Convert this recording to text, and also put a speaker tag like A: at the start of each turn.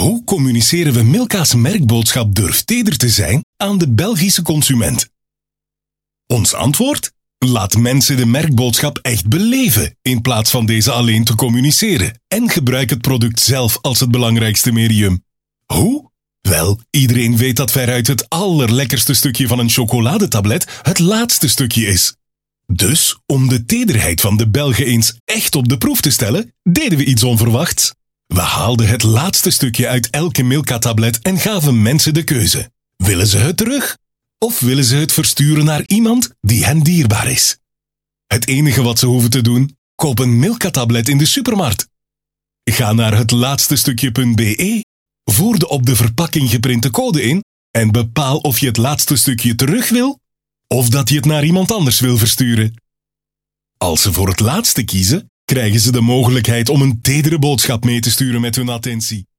A: Hoe communiceren we Milka's merkboodschap Durf teder te zijn aan de Belgische consument? Ons antwoord? Laat mensen de merkboodschap echt beleven in plaats van deze alleen te communiceren en gebruik het product zelf als het belangrijkste medium. Hoe? Wel, iedereen weet dat veruit het allerlekkerste stukje van een chocoladetablet het laatste stukje is. Dus, om de tederheid van de Belgen eens echt op de proef te stellen, deden we iets onverwachts. We haalden het laatste stukje uit elke Milka-tablet en gaven mensen de keuze. Willen ze het terug? Of willen ze het versturen naar iemand die hen dierbaar is? Het enige wat ze hoeven te doen? Koop een Milka-tablet in de supermarkt. Ga naar hetlaatstestukje.be, voer de op de verpakking geprinte code in en bepaal of je het laatste stukje terug wil of dat je het naar iemand anders wil versturen. Als ze voor het laatste kiezen, krijgen ze de mogelijkheid om een tedere boodschap mee te sturen met hun attentie.